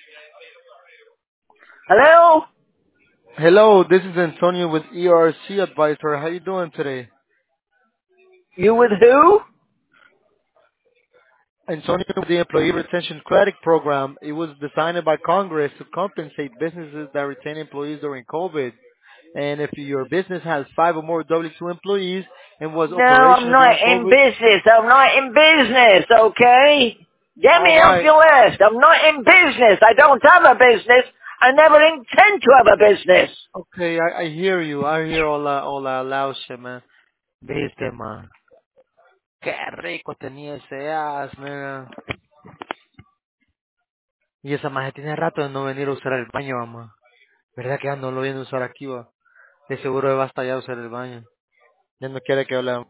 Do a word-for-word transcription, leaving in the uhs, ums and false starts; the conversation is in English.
Hello? Hello, this is Antonio with E R C Advisor. How you doing today? You with who? Antonio with the Employee Retention Credit Program. It was designed by Congress to compensate businesses that retain employees during COVID. And if your business has five or more W two employees and was No, I'm operational not during in COVID, business. I'm not in business, okay? Get all me off right. your list. I'm not in business. I don't have a business. I never intend to have a business. Okay, I, I hear you. I hear hola, hola, lauche, man. Viste, man. Qué rico tenía ese ass, man. Y esa maje tiene rato de no venir a usar el baño, mamá. ¿Verdad que ya no lo viene a usar aquí, va? De seguro va hasta allá a usar el baño. Ya no quiere que hablemos.